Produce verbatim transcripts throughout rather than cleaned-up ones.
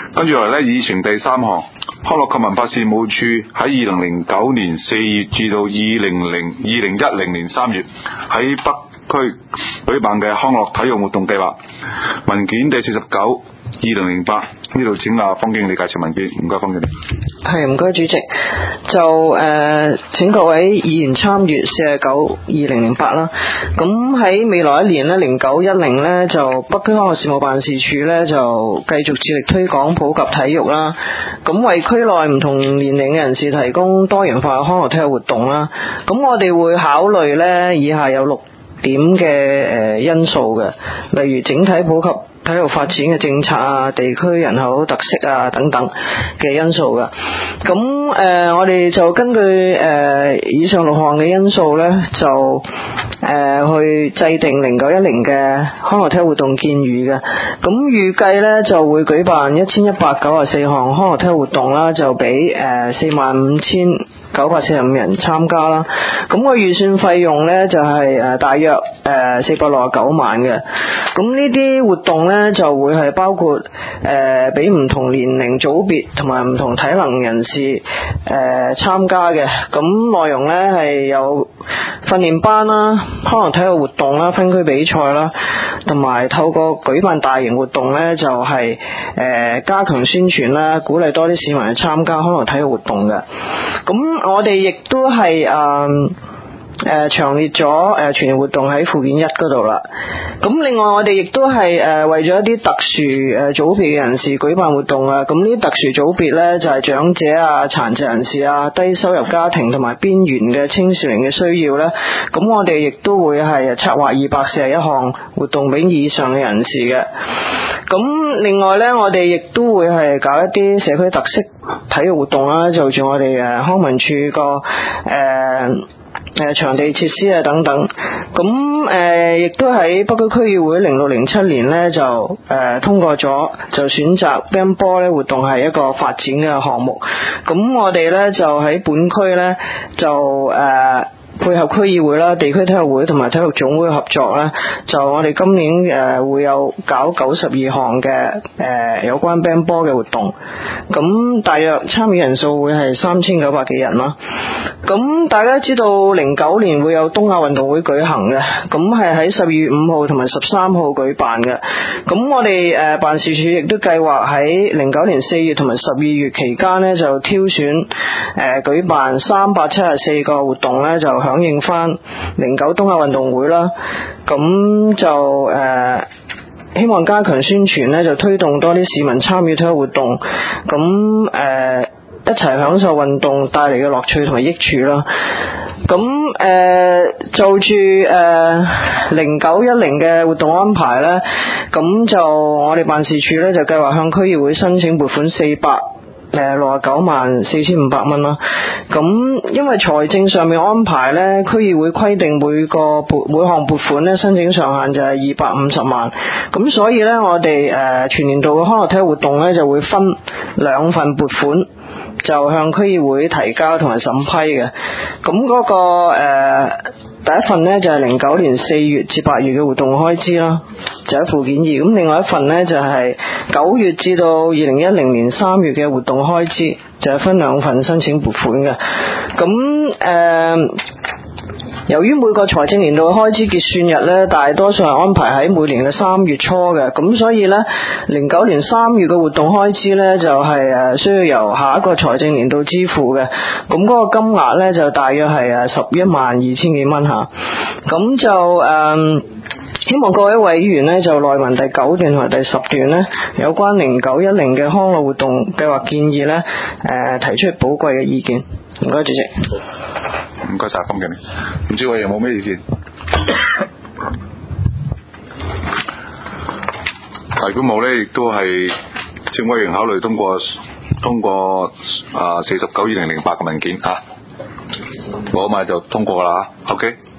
跟住嚟咧，議程第三項，康樂及文化事務處喺二零零九年四月至到二零零二零一零年三月喺北區舉辦嘅康樂體育活動計劃文件第四十九，二零零八，呢度請阿方經理介紹文件，唔該方經理。 係，唔該主席。就誒、呃、請各位議員參閱四十九二零零八啦。咁喺未來一年咧，零九一零咧，就北區康樂事務辦事處咧就繼續致力推廣普及體育啦。咁為區內唔同年齡嘅人士提供多元化嘅康樂體育活動啦。咁我哋會考慮咧以下有六點嘅誒因素嘅，例如整體普及體育發展嘅政策啊、地區人口特色啊等等嘅因素噶。咁誒、呃，我哋就根據誒、呃、以上六項嘅因素咧，就誒、呃、去制定零九一零嘅康樂體育活動建議嘅。咁預計咧就會舉辦一千一百九十四項康樂體育活動啦，就俾誒四萬五千九百四十五人參加啦。咁個預算費用咧就係誒大約誒四百六十九萬嘅。咁呢啲活動咧就會係包括誒俾唔同年齡組別同埋唔同體能人士誒參加嘅。咁內容咧係有訓練班啦、康樂體育活動啦、分區比賽啦，同埋透過舉辦大型活動咧就係誒加強宣傳啦，鼓勵多啲市民去參加康樂體育活動嘅。咁我哋亦都係誒誒詳列咗誒全年活動喺附件一嗰度啦。咁另外我哋亦都係誒為咗一啲特殊誒組別嘅人士舉辦活動啊。咁呢啲特殊組別咧就係長者啊、殘疾人士啊、低收入家庭同埋邊緣嘅青少年嘅需要咧。咁我哋亦都會係策劃二百四十一項活動俾以上嘅人士嘅。咁另外咧，我哋亦都會係搞一啲社區特色體育活動啦，就住我哋誒康文署個誒誒場地設施啊等等。咁誒亦都喺北區區議會零六零七年咧就誒、呃、通過咗，就選擇乒乓波咧活動係一個發展嘅項目。咁我哋咧就喺本區咧就誒、呃配合區議會啦、地區體育會同埋體育總會合作啦，就我哋今年誒、呃、會有搞九十二項嘅誒有關乒乓波嘅活動，咁大約參與人數會係三千九百幾人啦。咁大家知道零九年會有東亞運動會舉行嘅，咁係喺十二月五號同埋十三號舉辦嘅。咁我哋誒、呃、辦事處亦都計劃喺零九年四月同埋十二月期間呢，就挑選誒、呃、舉辦三百七十四個活動呢，就響應翻零九東亞運動會啦。咁就誒、呃、希望加強宣傳呢，就推動多啲市民參與體育活動，咁誒、呃、一齊享受運動帶嚟嘅樂趣同埋益處啦。咁誒、呃、就住誒零九一零嘅活動安排呢，咁就我哋辦事處呢，就計劃向區議會申請撥款四百誒六十九萬四千五百蚊啦。咁因為財政上面安排咧，區議會規定每個撥每項撥款咧申請上限就係二百五十萬。咁所以咧，我哋誒、呃、全年度嘅康樂體育活動咧就會分兩份撥款，就向區議會提交同埋審批嘅。咁嗰、那個誒、呃、第一份呢，就係零九年四月至八月嘅活動開支啦，就喺附件二。咁另外一份呢，就係、是、九月至到二零一零年三月嘅活動開支，就係、是、分兩份申請撥款嘅。咁誒、呃由於每個財政年度嘅開支結算日咧，大多數係安排喺每年嘅三月初嘅，咁所以咧，零九年三月嘅活動開支咧就係誒需要由下一個財政年度支付嘅，咁嗰個金額咧就大約係誒十一萬二千幾蚊吓，咁就誒。嗯希望各位委員呢，就內文第九段同埋第十段呢，有關零九一零嘅康樂活動計劃建議呢，誒、呃、提出寶貴嘅意見。唔該主席。 唔該晒方經理。唔知我有冇咩意見？如果冇呢，亦都係政委員考慮通過通過啊四十九二零零八嘅文件嚇，冇啊嘛就通過啦嚇。OK。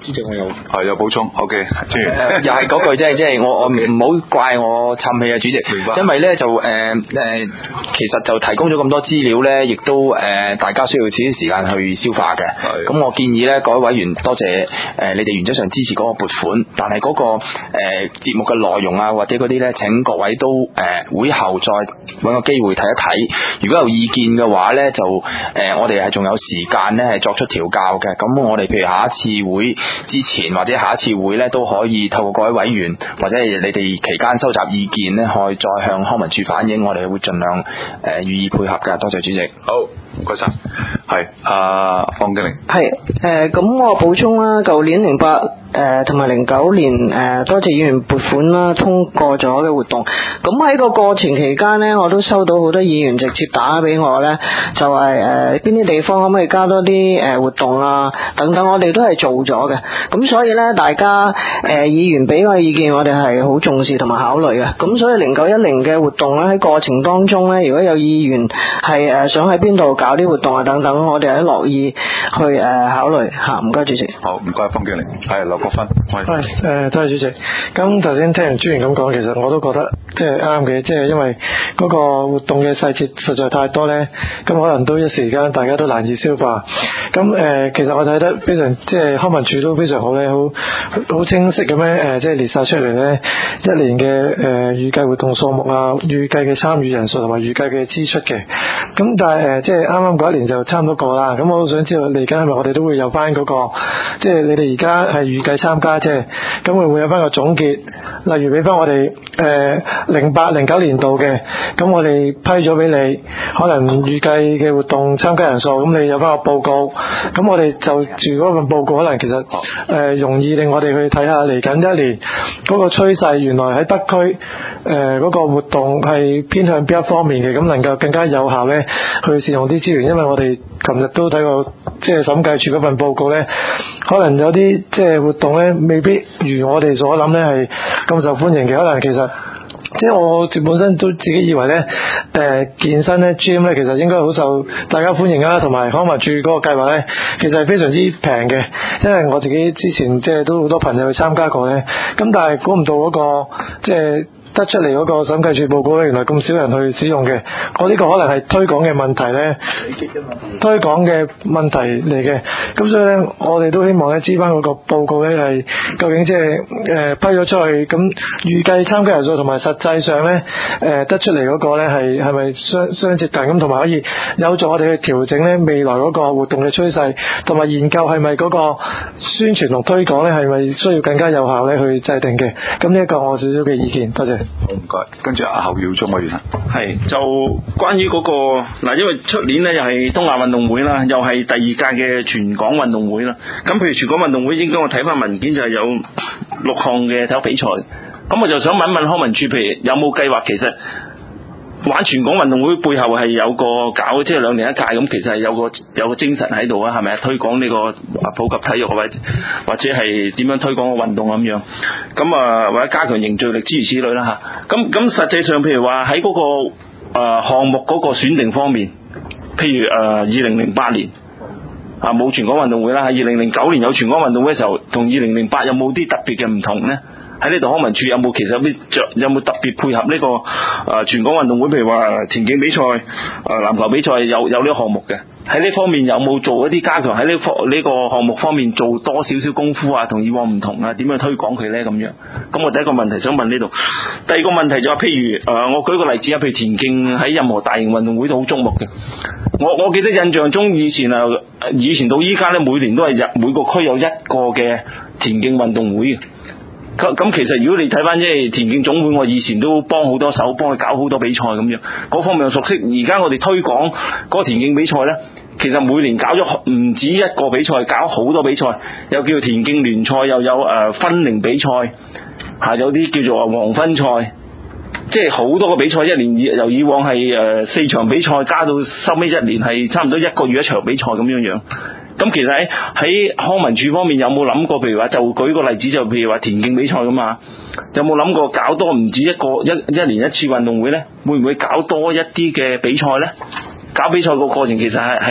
主席我有係有補充 ，OK， 即係、 呃、又係嗰句，即係即係我我唔好怪我氹氣啊，主席。 明白。 因為咧就誒誒、呃呃，其實就提供咗咁多資料咧，亦都誒、呃、大家需要少少時間去消化嘅。係。咁我建議咧，各位委員多謝誒、呃、你哋原則上支持嗰個撥款，但係嗰、那個誒、呃、節目嘅內容啊或者嗰啲咧，請各位都誒、呃、會後再揾個機會睇一睇。如果有意見嘅話咧，就誒、呃、我哋係仲有時間咧係作出調教嘅。咁我哋譬如下一次會之前或者下一次會咧，都可以透過各位委員或者係你哋期間收集意見咧，可以再向康文署反映，我哋會盡量誒予以配合㗎。多謝主席。 好，唔該晒。係阿方經理。 係誒，咁、呃、我補充啦，舊年零八誒同埋零九年誒、呃，多謝議員撥款啦，通過咗嘅活動。咁喺個過程期間呢，我都收到好多議員直接打俾我呢，就係誒邊啲地方可唔可以加多啲誒活動啊等等，我哋都係做咗嘅。咁所以呢，大家誒、呃、議員俾我嘅意見，我哋係好重視同埋考慮嘅。咁所以零九一零嘅活動呢，喺過程當中呢，如果有議員係誒想喺邊度搞啲活動啊等等，我哋係樂意去誒考慮嚇。唔該主席。 好，唔該方經理。係劉國勳。係誒，多謝主席。咁頭先聽完專員咁講，其實我都覺得即係啱嘅，即係因為嗰個活動嘅細節實在太多咧，咁可能都一時間大家都難以消化。咁誒、呃，其實我睇得非常，即係康文署都非常好咧，好好清晰咁樣誒，即係列晒出嚟咧，一年嘅誒預計活動數目啊，預計嘅參與人數同埋預計嘅支出嘅。咁但係誒、呃，即係啱啱嗰一年就差唔多過啦。咁我好想知道嚟緊係咪我哋都會有翻、那、嗰個，即係你哋而家係預計參加啫，咁會唔會有翻個總結？例如俾翻我哋誒零八零九年度嘅，咁我哋批咗俾你，可能預計嘅活動參加人數，咁你有翻個報告，咁我哋就住嗰份報告，可能其實誒、呃、容易令我哋去睇下嚟緊一年嗰個趨勢，原來喺北區誒嗰、呃那個活動係偏向邊一方面嘅，咁能夠更加有效咧去善用啲資源，因為我哋琴日都睇過即係審計署嗰份報告咧，可能有啲即係活動咧未必如我哋所諗咧係咁受歡迎嘅，可能其實即係我本身都自己以為咧，誒、呃、健身咧 gym 咧其實應該好受大家歡迎啊，同埋康文署嗰個計劃咧，其實係非常之平嘅，因為我自己之前即係都好多朋友去參加過咧，咁但係估唔到嗰、那個即係得出嚟嗰個審計署報告咧，原來咁少人去使用嘅，我呢個可能係推廣嘅問題咧，推廣嘅問題嚟嘅，咁所以咧，我哋都希望咧知翻嗰個報告咧係究竟即係誒批咗出去，咁預計參加人數同埋實際上咧誒、呃、得出嚟嗰個咧係係咪相相接近咁，同埋可以有助我哋去調整咧未來嗰個活動嘅趨勢，同埋研究係咪嗰個宣傳同推廣咧係咪需要更加有效咧去制定嘅，咁呢一個我少少嘅意見，多謝。 好，唔該。跟住阿侯耀忠委員啊， 係就關於嗰、那個嗱，因為出年咧又係東亞運動會啦，又係第二屆嘅全港運動會啦。咁譬如全港運動會，應該我睇翻文件就係有六項嘅體育比賽。咁我就想問一問康文署，譬如有冇計劃，其實玩全港運動會背後係有個搞，即係兩年一屆咁，其實係有個有個精神喺度啊，係咪啊？推廣呢個普及體育或者或者係點樣推廣個運動咁樣，咁啊或者加強凝聚力諸如此類啦嚇。咁咁實際上譬如話喺嗰個誒項目嗰個選定方面，譬如誒二零零八年啊冇全港運動會啦，喺二零零九年有全港運動會嘅時候，同二零零八有冇啲特別嘅唔同咧？喺呢度康文署有冇其實有啲著有冇特別配合呢、這個誒、呃、全港運動會，譬如話田徑比賽、誒、呃、籃球比賽有有呢個項目嘅，喺呢方面有冇做一啲加強喺呢方呢個項目方面做多少少功夫啊？同以往唔同啊？點樣推廣佢咧咁樣？咁我第一個問題想問呢度，第二個問題就係、是、譬如誒、呃、我舉個例子啊，譬如田徑喺任何大型運動會都好矚目嘅，我我記得印象中以前啊以前到依家咧每年都係入每個區有一個嘅田徑運動會嘅。咁其實如果你睇翻即係田徑總會，我以前都幫好多手，幫佢搞好多比賽咁樣，嗰方面又熟悉。而家我哋推廣嗰個田徑比賽呢，其實每年搞咗唔止一個比賽，搞好多比賽，又叫做田徑聯賽，又有誒分齡比賽，嚇有啲叫做黃昏賽，即係好多個比賽，一年以由以往係誒四場比賽加到收尾一年係差唔多一個月一場比賽咁樣樣。咁其實喺喺康文署方面有冇諗過？譬如話就舉個例子，就譬如話田徑比賽咁啊，有冇諗過搞多唔止一個一一年一次運動會呢？會唔會搞多一啲嘅比賽呢？搞比賽個過程其實係係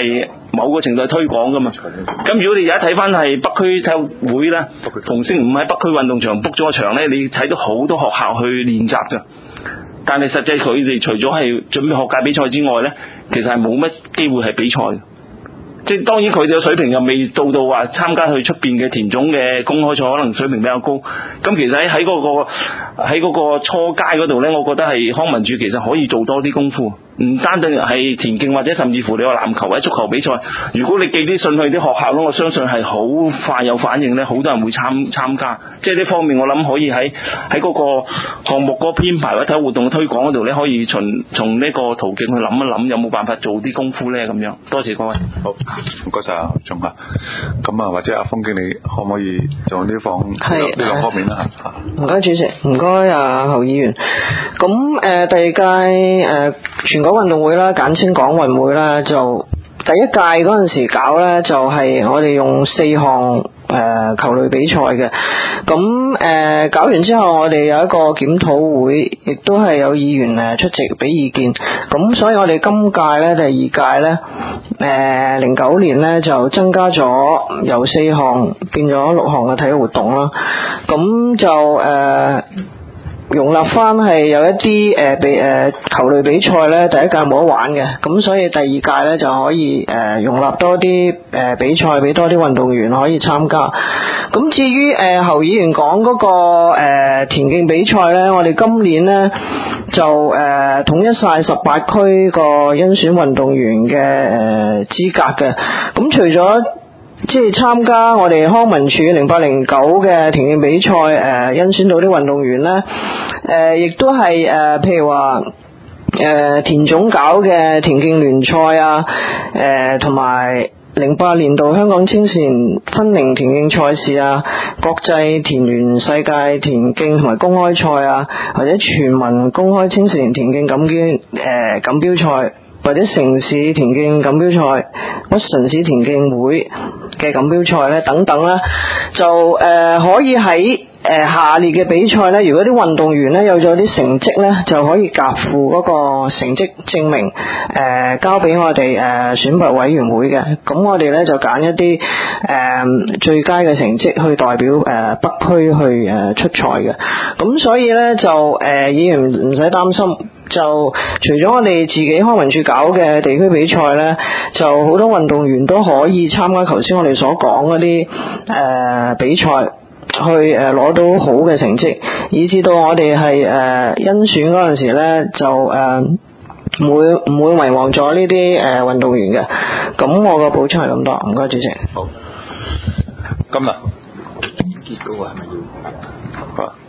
某個程度係推廣噶嘛。咁如果你而家睇翻係北區體育會咧，逢星期五喺北區運動場 book 咗個場咧，你睇到好多學校去練習㗎。但係實際佢哋除咗係準備學界比賽之外咧，其實係冇乜機會係比賽嘅。即係當然佢哋嘅水平又未到到話參加去出邊嘅田總嘅公開賽，可能水平比較高。咁其實喺喺嗰個喺嗰個初階嗰度咧，我覺得係康文署其實可以做多啲功夫。唔單止係田徑或者甚至乎你話籃球或者足球比賽，如果你寄啲信去啲學校咧，我相信係好快有反應咧，好多人會參參加。即係呢方面我諗可以喺喺嗰個項目嗰個編排或者體育活動嘅推廣嗰度咧，可以從從呢個途徑去諗一諗，有冇辦法做啲功夫咧咁樣。多謝各位。 好，唔該晒啊，鐘啊。咁啊，或者阿峰經理可唔可以做呢方呢兩方面啦？ 唔該主席，唔該啊侯議員。咁誒、呃、第二屆誒、呃、全國運動會啦，簡稱港運會啦，就第一屆嗰陣時搞咧，就係、是、我哋用四項誒、呃、球類比賽嘅。咁誒、呃、搞完之後，我哋有一個檢討會，亦都係有議員誒出席俾意見。咁所以我哋今屆咧，第二屆咧，誒零九年咧就增加咗由四項變咗六項嘅體育活動啦。咁就誒。呃容納翻係有一啲誒比誒球類比賽咧，第一屆冇得玩嘅，咁所以第二屆咧就可以誒、呃、容納多啲誒、呃、比賽，俾多啲運動員可以參加。咁至於誒、呃、侯議員講嗰、那個誒、呃、田徑比賽咧，我哋今年咧就誒、呃、統一晒十八區個甄選運動員嘅誒、呃、資格嘅。咁除咗即係參加我哋康文署零八零九嘅田徑比賽，誒、呃，甄選到啲運動員咧，誒、呃，亦都係誒、呃，譬如話，誒、呃，田總搞嘅田徑聯賽啊，誒、呃，同埋零八年度香港青少年分齡田徑賽事啊，國際田聯世界田徑同埋公開賽啊，或者全民公開青少年田徑錦標誒錦標賽，或者城市田徑錦標賽、屈臣氏田徑會嘅錦標賽咧等等啦，就誒、呃、可以喺誒、呃、下列嘅比賽咧，如果啲運動員咧有咗啲成績咧，就可以夾附嗰個成績證明，誒、呃、交俾我哋誒、呃、選拔委員會嘅。咁我哋咧就揀一啲誒、呃、最佳嘅成績去代表誒、呃、北區去誒、呃、出賽嘅。咁所以咧就誒、呃、議員唔使擔心。就除咗我哋自己康文署搞嘅地區比賽咧，就好多運動員都可以參加頭先我哋所講嗰啲誒比賽，去誒攞、呃、到好嘅成績，以至到我哋係誒甄選嗰陣時咧，就誒唔、呃、會唔會遺忘咗呢啲誒運動員嘅。咁我個補充係咁多，唔該主席。 好，今日結果係咪要？ 啊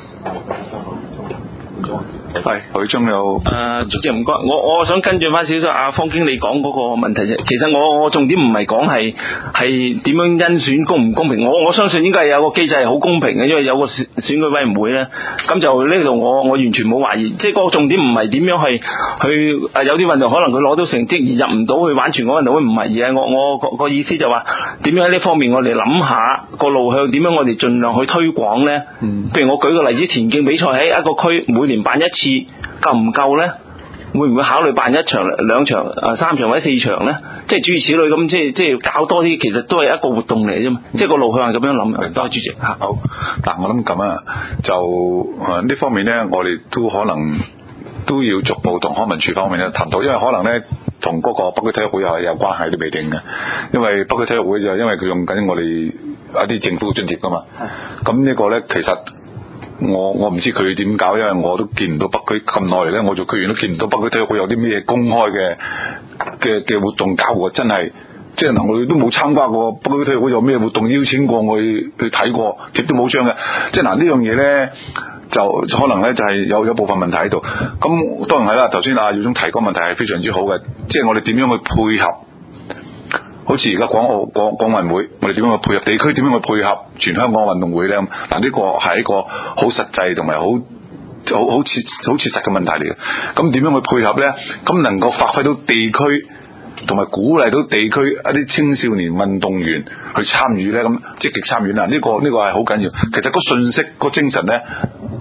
係，許中有誒，主席唔該，我我想跟住翻少少阿方經理講嗰個問題啫。其實我我重點唔係講係係點樣甄選公唔公平，我我相信應該係有個機制係好公平嘅，因為有個選選舉委員會咧。咁就呢度我我完全冇懷疑，即係個重點唔係點樣係去誒有啲運動可能佢攞到成績而入唔到去玩全國運動會，唔係，而係我我個個意思就話點樣喺呢方面我哋諗下個路向，點樣我哋盡量去推廣咧。嗯，譬如我舉個例子，田徑比賽喺一個區每年辦一次。夠唔夠呢？會唔會考慮辦一場、兩場、誒三場或者四場呢？即係諸如此類咁，即係即係搞多啲，其實都係一個活動嚟啫嘛。即係個路向係咁樣諗。多謝主席。 好，嗱，我諗咁啊，就誒呢方面呢，我哋都可能都要逐步同康文署方面咧談到，因為可能呢，同嗰個北區體育會有有關係都未定嘅。因為北區體育會就因為佢用緊我哋一啲政府津貼噶嘛。咁呢個呢，其實。我我唔知佢點搞，因為我都見唔到北區咁耐嚟咧，我做區員都見唔到北區體育會有啲咩公開嘅嘅嘅活動搞喎，真係即係嗱，我哋都冇參加過北區體育會有咩活動邀請過我去去睇過，亦都冇張嘅。即係嗱呢樣嘢咧，就可能咧就係有有部分問題喺度。咁當然係啦，頭先阿耀忠提個問題係非常之好嘅，即係我哋點樣去配合？好似而家港澳港港運會，我哋點樣去配合地區？點樣去配合全香港運動會咧？嗱，呢個係一個好實際同埋好好好切好切實嘅問題嚟嘅。咁點樣去配合咧？咁能夠發揮到地區同埋鼓勵到地區一啲青少年運動員去參與咧？咁積極參與啦，呢個呢個係好緊要。其實個信息個精神咧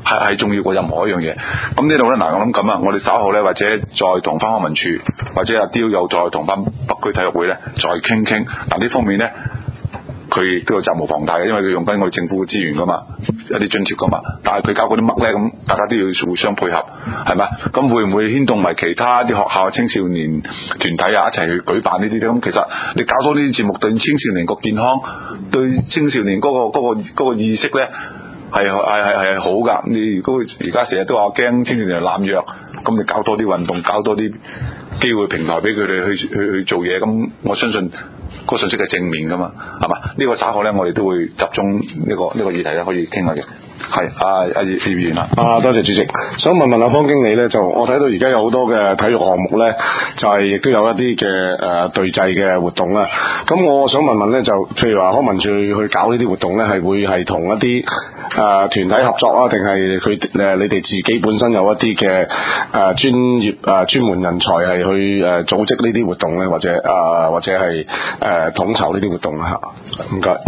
係係重要過任何一樣嘢。咁呢度咧，嗱我諗咁啊，我哋稍後咧或者再同翻康文署或者阿刁又再同翻北區體育會咧再傾傾。嗱呢方面咧，佢亦都有責無旁貸嘅，因為佢用緊我哋政府嘅資源噶嘛，一啲津貼噶嘛。但係佢搞嗰啲乜咧，咁大家都要互相配合，係咪？咁會唔會牽動埋其他啲學校青少年團體啊一齊去舉辦呢啲咧？咁其實你搞多呢啲節目，對青少年個健康，對青少年嗰、嗰個嗰、嗰個嗰個意識咧。係係係係好噶，你如果而家成日都話驚青少年濫藥，咁你搞多啲運動，搞多啲機會平台俾佢哋去去去做嘢，咁我相信個信息係正面噶嘛，係嘛？呢、呢個稍後咧，我哋都會集中呢、呢個呢、呢個議題咧，可以傾下嘅。係啊，阿葉葉議員啦。 啊，多謝主席。想問問阿方經理咧，就我睇到而家有好多嘅體育項目咧，就係、是、亦都有一啲嘅誒隊際嘅活動啦。咁我想問問咧，就譬如話康文署去搞呢啲活動咧，係會係同一啲誒、呃、團體合作啊，定係佢誒你哋自己本身有一啲嘅誒專業誒、呃、專門人才係去誒、呃、組織呢啲活動咧，或者啊、呃、或者係誒、呃、統籌呢啲活動啊？唔該。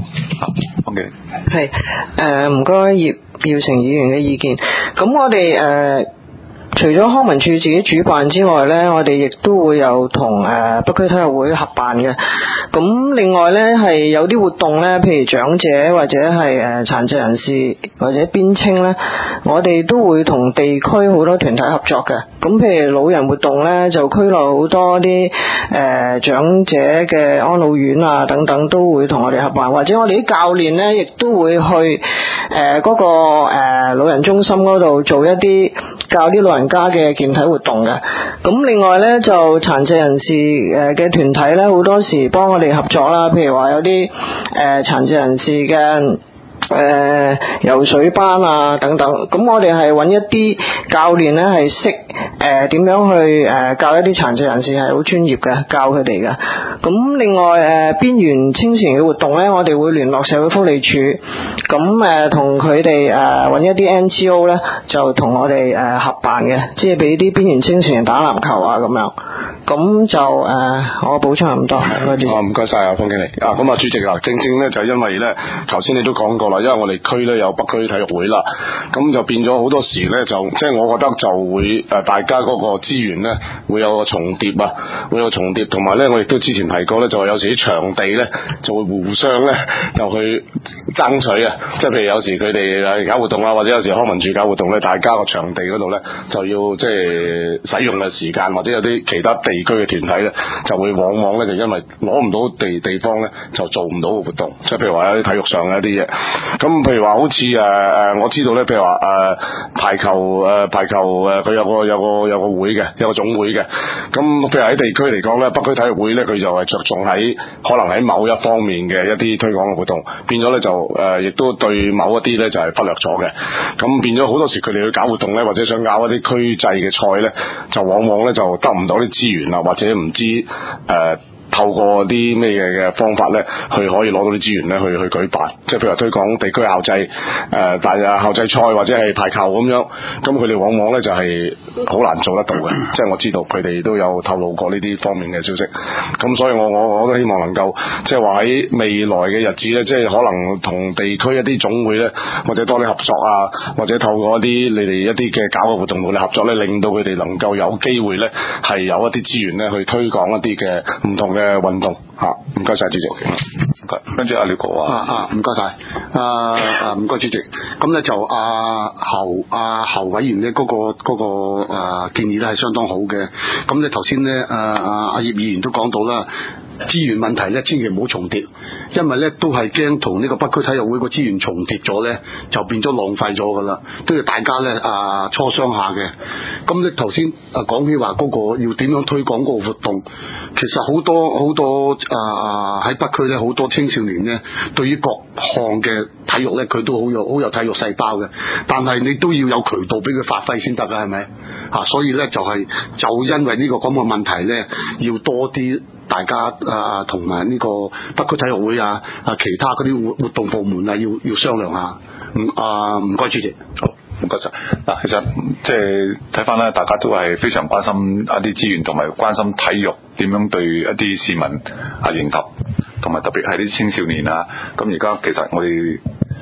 OK。 係誒，唔該葉耀成議員嘅意見。咁我哋誒、呃、除咗康文署自己主辦之外咧，我哋亦都會有同誒、呃、北區體育會合辦嘅。咁另外咧係有啲活動咧，譬如長者或者係誒殘疾人士或者邊青咧，我哋都會同地區好多團體合作嘅。咁譬如老人活動咧，就區內好多啲誒、呃、長者嘅安老院啊等等都會同我哋合辦，或者我哋啲教練咧亦都會去誒嗰、呃那個誒、呃、老人中心嗰度做一啲教啲老人家嘅健體活動嘅。咁另外咧就殘疾人士誒嘅團體咧，好多時幫我哋合作啦，譬如話有啲誒殘疾人士嘅誒、呃、游水班啊等等，咁我哋係揾一啲教練咧係識誒點樣去誒、呃、教一啲殘疾人士係好專業嘅，教佢哋嘅。咁另外誒邊緣青少年嘅活動咧，我哋會聯絡社會福利署，咁誒同佢哋誒揾一啲 N G O 咧，就同我哋誒、呃、合辦嘅，即係俾啲邊緣青少年打籃球啊咁樣。咁就誒、呃、我補充咁多。 哦，唔該晒啊，方經理。啊，咁啊，主席啊，正正咧就因為咧，頭先你都講過啦，因為我哋區咧有北區體育會啦，咁就變咗好多時咧，就即係我覺得就會誒大家嗰個資源咧會有個重疊啊，會有重疊，同埋咧我亦都之前提過咧，就有時啲場地咧就會互相咧就去爭取啊，即係譬如有時佢哋誒搞活動啊，或者有時康文署搞活動咧，大家個場地嗰度咧就要即係使用嘅時間，或者有啲其他地區嘅團體咧就會往往咧就因為攞唔到地地方咧就做唔到個活動，即係譬如話有啲體育上嘅一啲嘢。咁譬如話好似誒誒我知道咧，譬如話誒、呃、排球誒、呃、排球誒佢有個有個有個會嘅，有個總會嘅。咁譬如喺地區嚟講咧，北區體育會咧佢就係着重喺可能喺某一方面嘅一啲推廣嘅活動，變咗咧就誒亦、呃、都對某一啲咧就係忽略咗嘅。咁變咗好多時佢哋去搞活動咧，或者想搞一啲區際嘅賽咧，就往往咧就得唔到啲資源啊，或者唔知誒。呃透過啲咩嘅方法咧，去可以攞到啲資源咧，去去舉辦，即係譬如話推廣地區校際誒大啊校際賽或者係排球咁樣，咁佢哋往往咧就係好難做得到嘅。即係我知道佢哋都有透露過呢啲方面嘅消息，咁所以我我我都希望能夠即係話喺未來嘅日子咧，即係可能同地區一啲總會咧，或者多啲合作啊，或者透過一啲你哋一啲嘅搞嘅活動同你合作咧，令到佢哋能夠有機會咧係有一啲資源咧去推廣一啲嘅唔同嘅嘅運動嚇，唔該晒主席。唔該，跟住阿廖國華。 啊啊，唔該晒。啊啊，唔該主席。咁咧就阿侯阿侯委員咧嗰個嗰個誒建議咧係相當好嘅。咁咧頭先咧誒阿阿葉議員都講到啦。資源問題咧，千祈唔好重疊，因為咧都係驚同呢個北區體育會個資源重疊咗咧，就變咗浪費咗噶啦，都要大家咧啊磋商下嘅。咁咧頭先啊講起話嗰個要點樣推廣嗰個活動，其實好多好多啊喺北區咧好多青少年咧，對於各項嘅體育咧，佢都好有好有體育細胞嘅，但係你都要有渠道俾佢發揮先得噶，係咪？啊，所以咧就係、是、就因為呢個咁嘅問題咧，要多啲。大家啊，同埋呢個北區體育會啊，啊其他嗰啲活活動部門啊，要要商量下。唔啊，唔該主席。 好，唔該晒。嗱，其實即係睇翻咧，大家都係非常關心一啲資源，同埋關心體育點樣對一啲市民啊迎合，同埋特別係啲青少年啊。咁而家其實我哋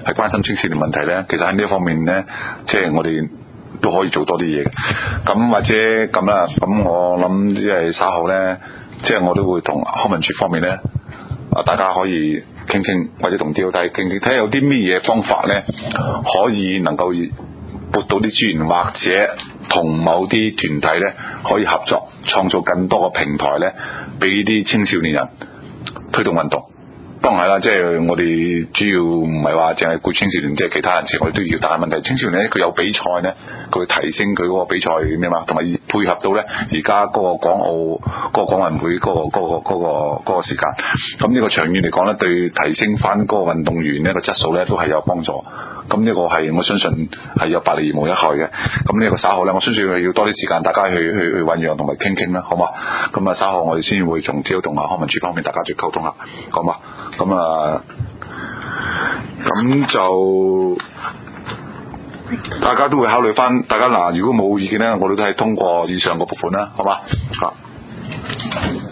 係關心青少年問題咧，其實喺呢一方面咧，即係我哋都可以做多啲嘢。咁或者咁啦，咁我諗即係稍後咧，即係我都會同康文署方面咧，啊大家可以傾傾，或者同 D O T 傾傾，睇下有啲咩嘢方法咧，可以能夠撥到啲資源，或者同某啲團體咧可以合作，創造更多嘅平台咧，俾啲青少年人推動運動。當然係啦，即係我哋主要唔係話淨係顧青少年，即係其他人士我哋都要。但係問題青少年咧，佢有比賽咧，佢會提升佢嗰個比賽咩嘛，同埋配合到咧而家嗰個港澳嗰個港運會嗰個嗰個嗰個嗰個時間。咁呢個長遠嚟講咧，對提升翻嗰個運動員呢個質素咧都係有幫助。咁呢個係我相信係有百利而無一害嘅。咁呢個稍後咧，我相信要多啲時間，大家去去去醖釀同埋傾傾啦，好嘛？咁啊稍後我哋先會從挑同啊康文署方面大家再溝通下，好嘛？咁啊，咁就大家都會考慮翻，大家嗱，如果冇意見咧，我哋都係通過以上個撥款啦，好嘛？啊。